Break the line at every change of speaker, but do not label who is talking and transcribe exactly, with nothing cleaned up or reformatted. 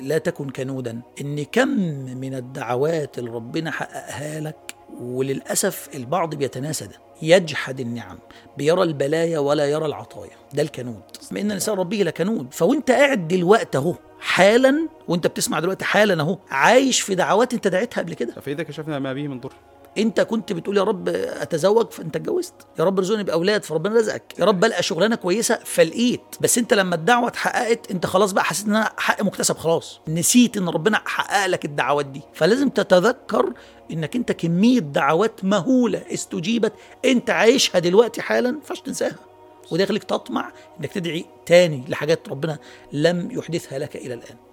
لا تكن كنودا، إن كم من الدعوات اللي ربنا حققها لك، وللأسف البعض بيتناسى ده، يجحد النعم، بيرى البلايا ولا يرى العطايا، ده الكنود. ما إن الإنسان ربه لكنود. فوانت قاعد دلوقتي اهو حالا، وانت بتسمع دلوقتي حالا اهو، عايش في دعوات انت دعيتها قبل كده.
فإذا كشفنا ما به من ضر،
انت كنت بتقول يا رب اتزوج فانت اتجوزت، يا رب ارزقني باولاد فربنا رزقك، يا رب القى شغلانه كويسه فلقيت. بس انت لما الدعوه اتحققت انت خلاص بقى حسيت ان حق مكتسب، خلاص نسيت ان ربنا حقق لك الدعوات دي. فلازم تتذكر انك انت كميه دعوات مهوله استجيبت انت عايشها دلوقتي حالا، ما ينفعش تنساها. وده يخليك تطمع انك تدعي تاني لحاجات ربنا لم يحدثها لك الى الان.